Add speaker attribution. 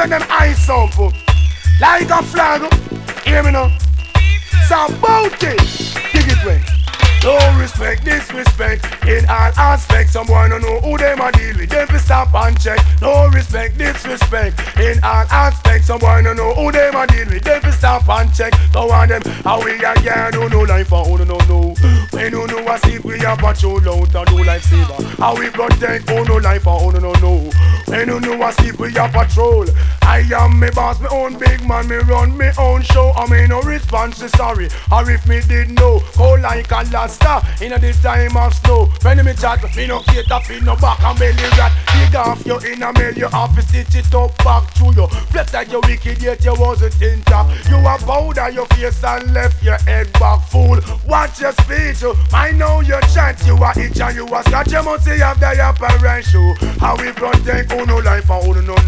Speaker 1: and them eyes up like a flag. Hear me now. It's about it. Dig it way. No respect, disrespect in all aspects. Someone don't know who them a deal with. Them fi stop and check. No respect, disrespect in all aspects. Someone don't know who them a deal with. Them fi stop and check. Don't want them how we a can do no life for who no know. When you know a sleep we a patrol out and do lifesaver. How we protect who no life for who no know. When you know a sleep we a patrol. I am me boss, me own big man. Me run me own show. I mean no response to sorry. Or if me did know, go like a last star in the time of snow. When me chat, me no cater for no back and belly rat. Dig off your inner mail, you have to stitch it up back to you. Flex like you wicked yet you wasn't intact. You a powder your face and left your head back fool. Watch your speech, I know your chat. You a itch and you a scratch. You must see have the apparent show. How we protect who no life and who no